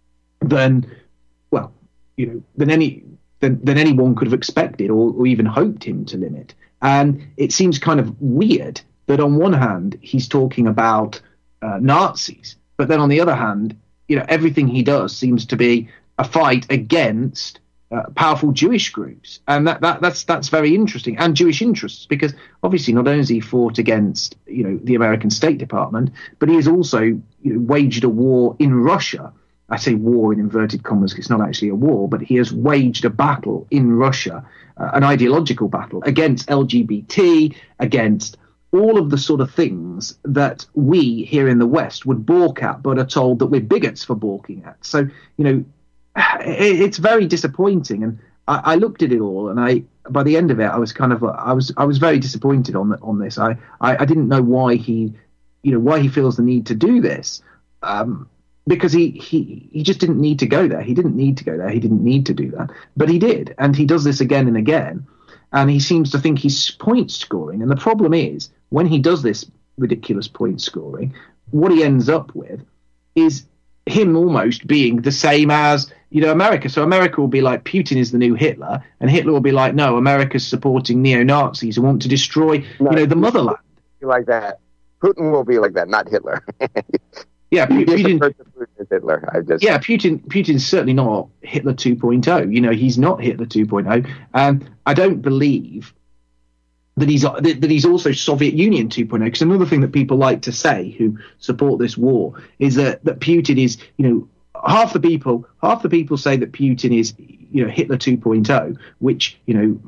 than well. You know, than any than, than anyone could have expected or, or even hoped him to limit. And it seems kind of weird that on one hand he's talking about uh, Nazis, but then on the other hand, you know, everything he does seems to be a fight against uh, powerful Jewish groups, and that, that that's that's very interesting, and Jewish interests, because obviously not only has he fought against you know the American State Department, but he has also you know, waged a war in Russia. I say war in inverted commas because it's not actually a war, but he has waged a battle in Russia, uh, an ideological battle against L G B T, against all of the sort of things that we here in the West would balk at, but are told that we're bigots for balking at. So, you know, it, it's very disappointing. And I, I looked at it all, and I, by the end of it, I was kind of, I was, I was very disappointed on on this. I, I, I didn't know why he, you know, why he feels the need to do this. Um, because he, he, he just didn't need to go there. He didn't need to go there. He didn't need to do that. But he did. And he does this again and again. And he seems to think he's point scoring. And the problem is, when he does this ridiculous point scoring, what he ends up with is him almost being the same as, you know, America. So America will be like, Putin is the new Hitler. And Hitler will be like, no, America's supporting neo-Nazis who want to destroy, no, you know, the motherland. Like that. Putin will be like that, not Hitler. Yeah, Putin, Putin is Hitler. I just yeah, Putin. Putin's certainly not Hitler two point oh. You know, he's not Hitler two point oh. And I don't believe that he's that he's also Soviet Union two point oh. Because another thing that people like to say who support this war is that that Putin is, you know, half the people half the people say that Putin is, you know, Hitler two point oh, which, you know,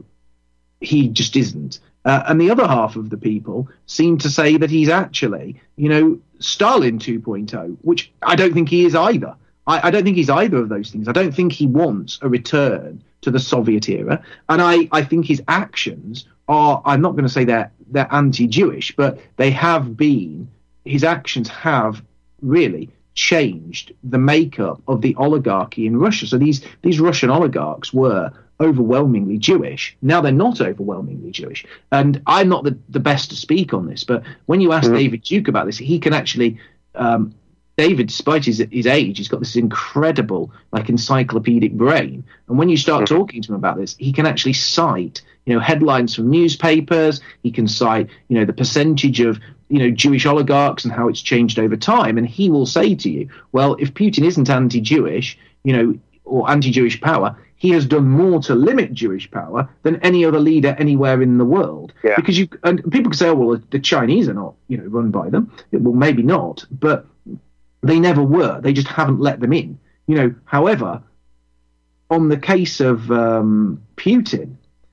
he just isn't. Uh, and the other half of the people seem to say that he's actually, you know, Stalin two point oh, which I don't think he is either. I, I don't think he's either of those things. I don't think he wants a return to the Soviet era. And I, I think his actions are, I'm not going to say they're, they're anti-Jewish, but they have been, his actions have really changed the makeup of the oligarchy in Russia. So these, these Russian oligarchs were overwhelmingly Jewish. Now they're not overwhelmingly Jewish. And I'm not the, the best to speak on this, but when you ask mm-hmm. David Duke about this, he can actually, um, David, despite his, his age, he's got this incredible, like, encyclopedic brain. And when you start mm-hmm. talking to him about this, he can actually cite, you know, headlines from newspapers. He can cite, you know, the percentage of, you know, Jewish oligarchs and how it's changed over time. And he will say to you, well, if Putin isn't anti-Jewish, you know, or anti-Jewish power, he has done more to limit Jewish power than any other leader anywhere in the world. Yeah. Because you and people can say, oh, well, the Chinese are not, you know, run by them. Well, maybe not, but they never were. They just haven't let them in. You know, however, on the case of um, Putin,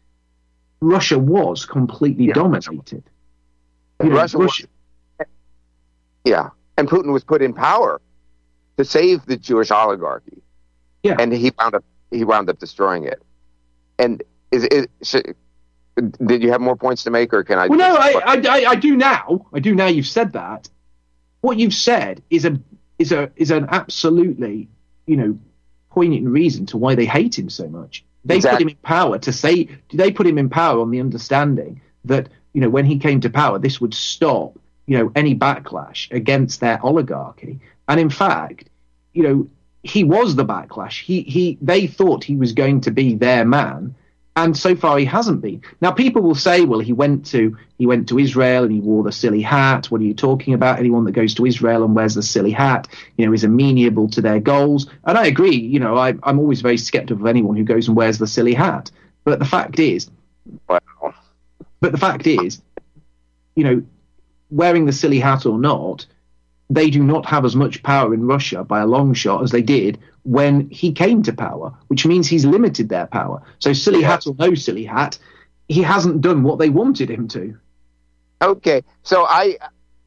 Russia was completely yeah. dominated. You know, Russia, Russia was, yeah, and Putin was put in power to save the Jewish oligarchy. Yeah, and he wound up he wound up destroying it. And is it? Should, did you have more points to make, or can I? Well, no, I, I, I do now. I do now. You've said that. What you've said is a is a is an absolutely, you know, poignant reason to why they hate him so much. They exactly. put him in power to say. They put him in power on the understanding that, you know, when he came to power, this would stop, you know, any backlash against their oligarchy. And in fact, you know, he was the backlash. He he they thought he was going to be their man, and so far he hasn't been. Now people will say, well, he went to he went to Israel and he wore the silly hat. What are you talking about? Anyone that goes to Israel and wears the silly hat, you know, is amenable to their goals. And I agree. You know, I, I'm always very skeptical of anyone who goes and wears the silly hat. But the fact is, wow. But the fact is, you know, wearing the silly hat or not, they do not have as much power in Russia by a long shot as they did when he came to power, which means he's limited their power. So silly yes. hat or no silly hat, he hasn't done what they wanted him to. Okay, so I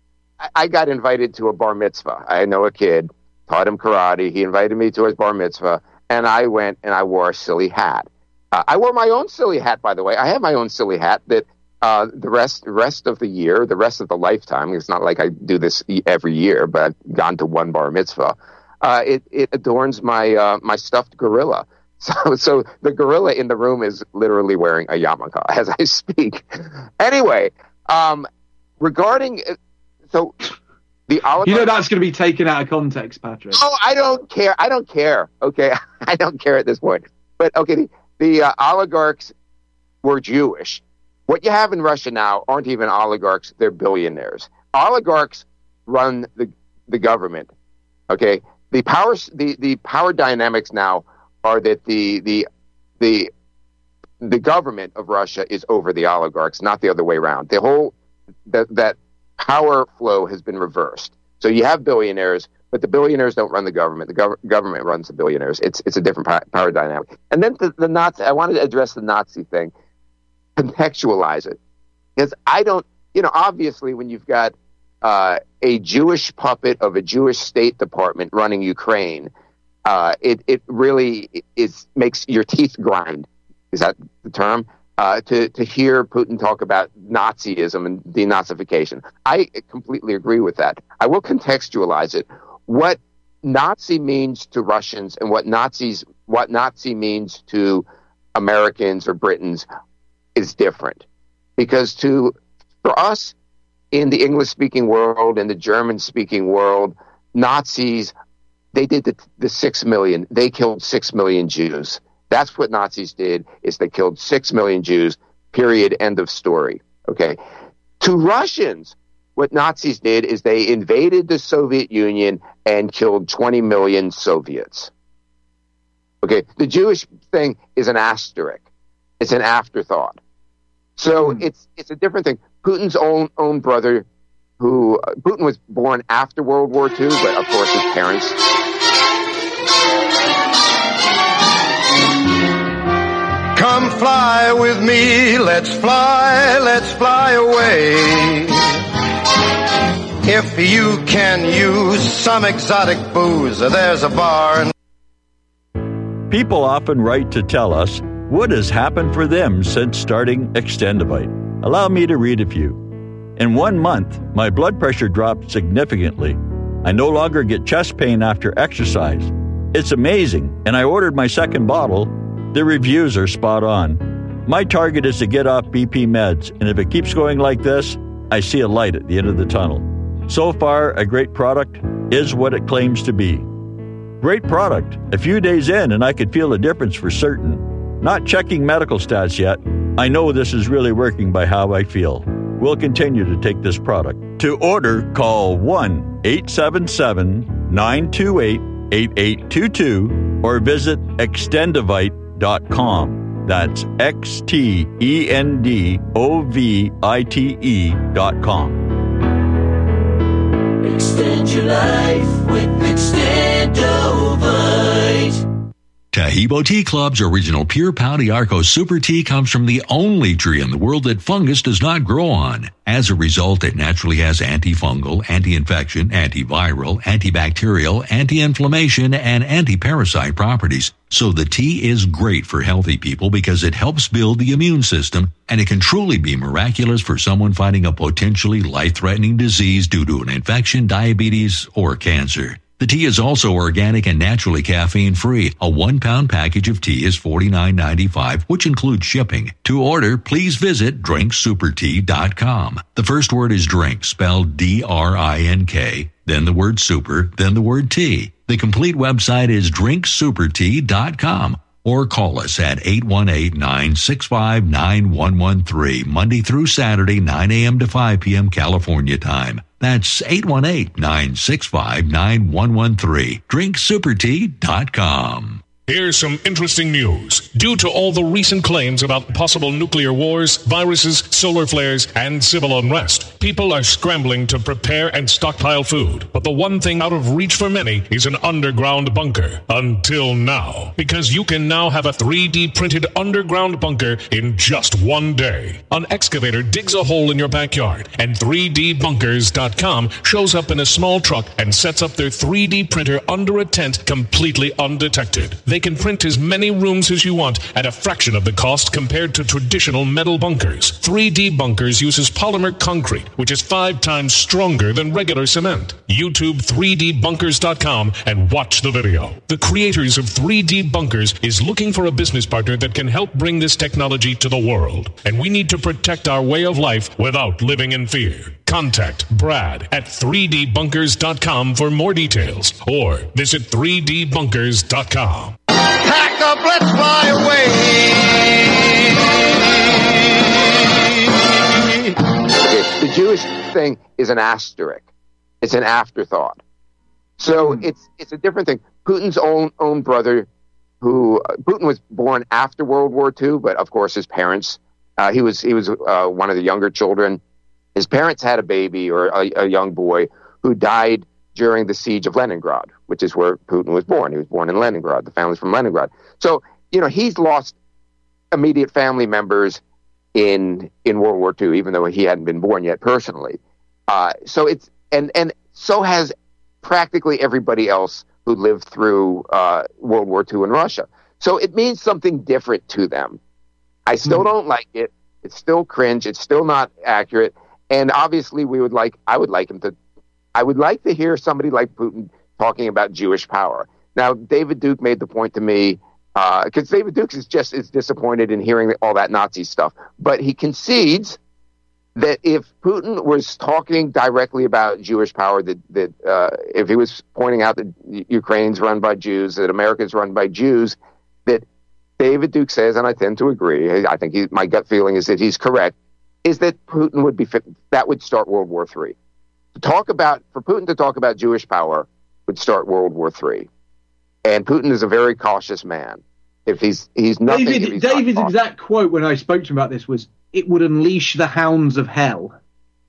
I got invited to a bar mitzvah. I know a kid, taught him karate. He invited me to his bar mitzvah, and I went and I wore a silly hat. Uh, I wore my own silly hat, by the way. I have my own silly hat that Uh, the rest rest of the year, the rest of the lifetime, it's not like I do this every year, but I've gone to one bar mitzvah. Uh, it, it adorns my uh, my stuffed gorilla. So so the gorilla in the room is literally wearing a yarmulke as I speak. Anyway, um, regarding so the oligarch, you know that's going to be taken out of context, Patrick. Oh, I don't care. I don't care. Okay, I don't care at this point. But okay, the, the uh, oligarchs were Jewish. What you have in Russia now aren't even oligarchs; they're billionaires. Oligarchs run the the government. Okay, the powers, the, the power dynamics now are that the the the the government of Russia is over the oligarchs, not the other way around. The whole that that power flow has been reversed. So you have billionaires, but the billionaires don't run the government. The gov- government runs the billionaires. It's it's a different power dynamic. And then the, the Nazi. I wanted to address the Nazi thing. Contextualize it, because I don't, you know, obviously when you've got uh, a Jewish puppet of a Jewish State Department running Ukraine, uh, it it really is makes your teeth grind. Is that the term? Uh, to to hear Putin talk about Nazism and denazification, I completely agree with that. I will contextualize it. What Nazi means to Russians and what Nazis, what Nazi means to Americans or Britons is different. Because to, for us in the English-speaking world and the German-speaking world, Nazis, they did the, the six million. They killed six million Jews. That's what Nazis did, is they killed six million Jews, period, end of story. Okay. To Russians, what Nazis did is they invaded the Soviet Union and killed twenty million Soviets. Okay. The Jewish thing is an asterisk. It's an afterthought. So mm. it's it's a different thing. Putin's own own brother, who uh, Putin was born after World War Two, but of course his parents. Come fly with me, let's fly, let's fly away. If you can use some exotic booze, there's a bar. And people often write to tell us what has happened for them since starting Extendivite. Allow me to read a few. In one month, my blood pressure dropped significantly. I no longer get chest pain after exercise. It's amazing, and I ordered my second bottle. The reviews are spot on. My target is to get off B P meds, and if it keeps going like this, I see a light at the end of the tunnel. So far, a great product is what it claims to be. Great product. A few days in, and I could feel a difference for certain. Not checking medical stats yet. I know this is really working by how I feel. We'll continue to take this product. To order, call one eight seven seven, nine two eight, eight eight two two or visit extendivite dot com. That's X T E N D O V I T E dot com. Extend your life with Extendovite. Tahibo Tea Club's original Pure Pau d'Arco Super Tea comes from the only tree in the world that fungus does not grow on. As a result, it naturally has antifungal, anti-infection, antiviral, antibacterial, anti-inflammation, and anti-parasite properties. So the tea is great for healthy people because it helps build the immune system, and it can truly be miraculous for someone fighting a potentially life-threatening disease due to an infection, diabetes, or cancer. The tea is also organic and naturally caffeine-free. A one-pound package of tea is forty-nine ninety-five, which includes shipping. To order, please visit drink super tea dot com. The first word is drink, spelled D R I N K, then the word super, then the word tea. The complete website is drink super tea dot com. Or call us at eight one eight, nine six five, nine one one three, Monday through Saturday, nine a.m. to five p.m. California time. That's eight one eight, nine six five, nine one one three. drink super tea dot com. Here's some interesting news. Due to all the recent claims about possible nuclear wars, viruses, solar flares, and civil unrest, people are scrambling to prepare and stockpile food. But the one thing out of reach for many is an underground bunker. Until now. Because you can now have a three D printed underground bunker in just one day. An excavator digs a hole in your backyard, and three D bunkers dot com shows up in a small truck and sets up their three D printer under a tent completely undetected. They can print as many rooms as you want at a fraction of the cost compared to traditional metal bunkers. three D Bunkers uses polymer concrete, which is five times stronger than regular cement. YouTube three D bunkers dot com and watch the video. The creators of three D Bunkers is looking for a business partner that can help bring this technology to the world. And we need to protect our way of life without living in fear. Contact Brad at three D bunkers dot com for more details or visit three D bunkers dot com. Pack up, let's fly away. Okay, the Jewish thing is an asterisk. It's an afterthought. So mm. it's it's a different thing. Putin's own own brother, who uh, Putin was born after World War Two, but of course his parents, uh, he was he was uh, one of the younger children. His parents had a baby or a, a young boy who died during the siege of Leningrad, which is where Putin was born. He was born in Leningrad. The family's from Leningrad. So, you know, he's lost immediate family members in in World War Two, even though he hadn't been born yet personally. Uh, so it's and and so has practically everybody else who lived through uh, World War Two in Russia. So it means something different to them. I still mm. don't like it. It's still cringe. It's still not accurate. And obviously, we would like. I would like him to. I would like to hear somebody like Putin talking about Jewish power. Now, David Duke made the point to me, because uh, David Duke is just is disappointed in hearing all that Nazi stuff, but he concedes that if Putin was talking directly about Jewish power, that, that uh, if he was pointing out that Ukraine's run by Jews, that America's run by Jews, that David Duke says, and I tend to agree, I think he, my gut feeling is that he's correct, is that Putin would be fit, that would start World War Three. To talk about, for Putin to talk about Jewish power would start World War Three. And Putin is a very cautious man. If he's he's nothing. David, if he's David's not exact quote when I spoke to him about this was, "It would unleash the hounds of hell."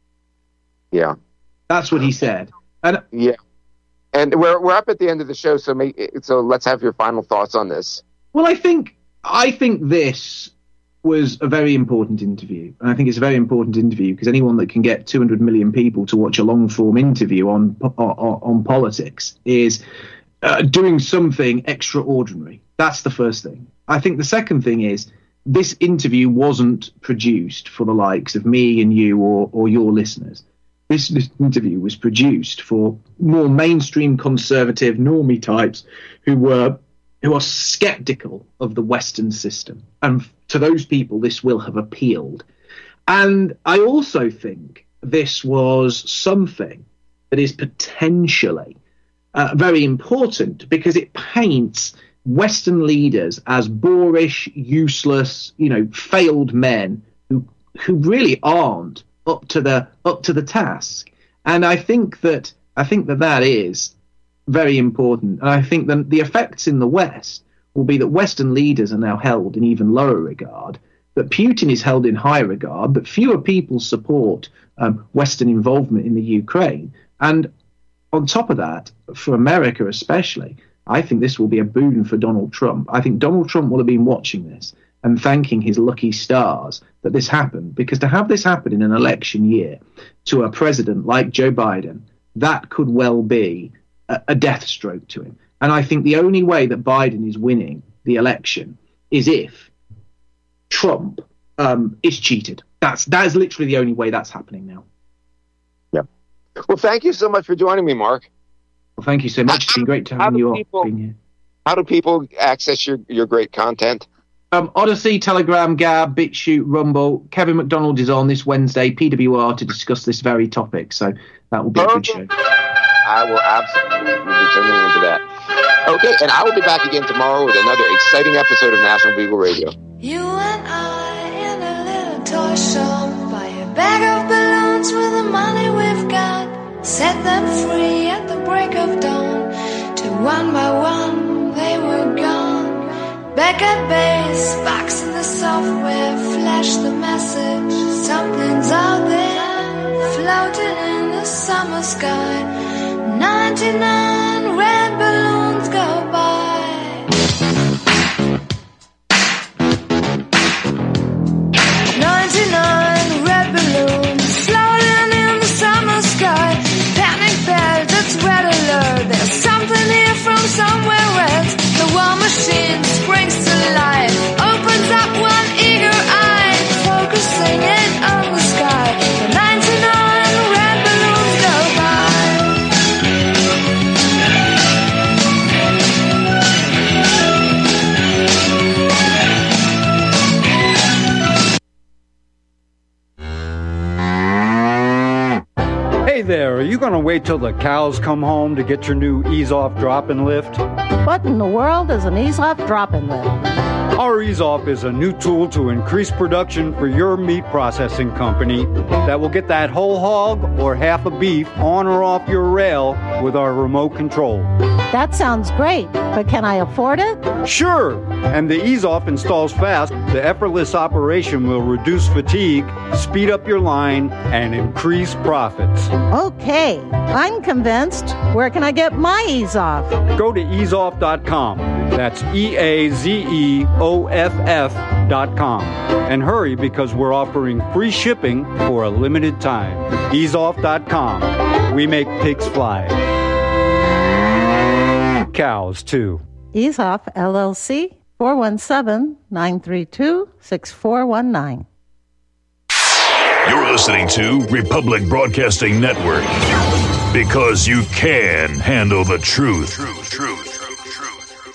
Yeah, that's what he said. And yeah, and we're we're up at the end of the show, so may, so let's have your final thoughts on this. Well, I think I think this was a very important interview, and I think it's a very important interview because anyone that can get two hundred million people to watch a long form interview on on, on politics is uh, doing something extraordinary. That's the first thing. I think the second thing is this interview wasn't produced for the likes of me and you or, or your listeners. This, this interview was produced for more mainstream conservative normie types who were who are skeptical of the Western system. And to those people, this will have appealed. And I also think this was something that is potentially uh, very important because it paints Western leaders as boorish, useless, you know, failed men who who really aren't up to the up to the task. And I think that I think that that is very important. And I think that the effects in the West will be that Western leaders are now held in even lower regard, that Putin is held in high regard, that fewer people support um, Western involvement in the Ukraine. And on top of that, for America especially, I think this will be a boon for Donald Trump. I think Donald Trump will have been watching this and thanking his lucky stars that this happened, because to have this happen in an election year to a president like Joe Biden, that could well be a, a death stroke to him. And I think the only way that Biden is winning the election is if Trump um, is cheated. That's that is literally the only way that's happening now. Yeah. Well, thank you so much for joining me, Mark. Well, thank you so much. It's been great to have you all being here. How do people access your, your great content? Um, Odyssey, Telegram, Gab, BitChute, Rumble. Kevin McDonald is on this Wednesday, P W R, to discuss this very topic. So that will be a good show. I will absolutely be tuning into that. Okay, and I will be back again tomorrow with another exciting episode of National Beagle Radio. You and I in a little toy shop, buy a bag of balloons with the money we've got, set them free at the break of dawn, till one by one they were gone. Back at base, box in the software, flash the message, something's out there, floating in the summer sky. ninety-nine red balloons go by. ninety-nine red balloons floating in the summer sky. Panic bell, that's red alert. There's something here from somewhere else. The war machine springs to life, opens up one eager eye, focusing in on the sky. The ninety-nine red balloons go by. Hey there, are you going to wait till the cows come home to get your new ease-off drop-and lift? What in the world is an ease-off drop-and lift? Our ease-off is a new tool to increase production for your meat processing company that will get that whole hog or half a beef on or off your rail with our remote control. That sounds great, but can I afford it? Sure! And the ease-off installs fast. The effortless operation will reduce fatigue, speed up your line, and increase profits. Okay, I'm convinced. Where can I get my ease-off? Go to ease off dot com. That's E A Z E O F F dot com. And hurry, because we're offering free shipping for a limited time. ease off dot com. We make pigs fly. Cows, too. EaseOff, L L C, four one seven, nine three two, six four one nine. You're listening to Republic Broadcasting Network. Because you can handle the truth. Truth, truth.